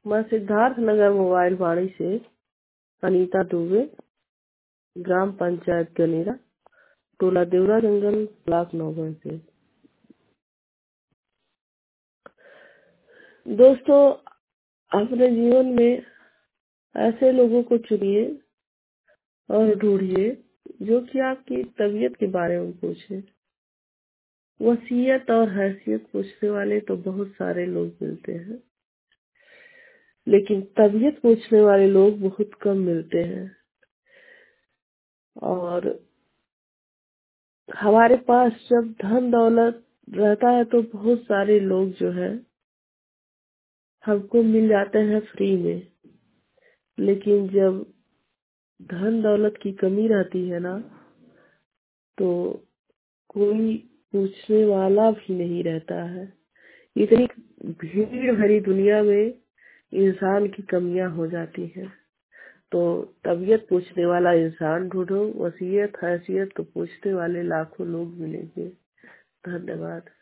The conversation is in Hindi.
मैं सिद्धार्थ नगर मोबाइल वाणी से अनीता दुबे, ग्राम पंचायत गनेरा, टोला देवरा जंगल, ब्लॉक 9 से। दोस्तों, अपने जीवन में ऐसे लोगों को चुनिए और ढूंढिए जो कि आपकी तबीयत के बारे में पूछे। वसीयत और हैसियत पूछने वाले तो बहुत सारे लोग मिलते हैं, लेकिन तबीयत पूछने वाले लोग बहुत कम मिलते हैं। और हमारे पास जब धन दौलत रहता है तो बहुत सारे लोग जो है हमको मिल जाते हैं फ्री में, लेकिन जब धन दौलत की कमी रहती है ना, तो कोई पूछने वाला भी नहीं रहता है। इतनी भीड़ भरी दुनिया में इंसान की कमियां हो जाती हैं। तो तबीयत पूछने वाला इंसान ढूंढो, वसीयत हैसियत तो पूछने वाले लाखों लोग मिलेंगे। धन्यवाद।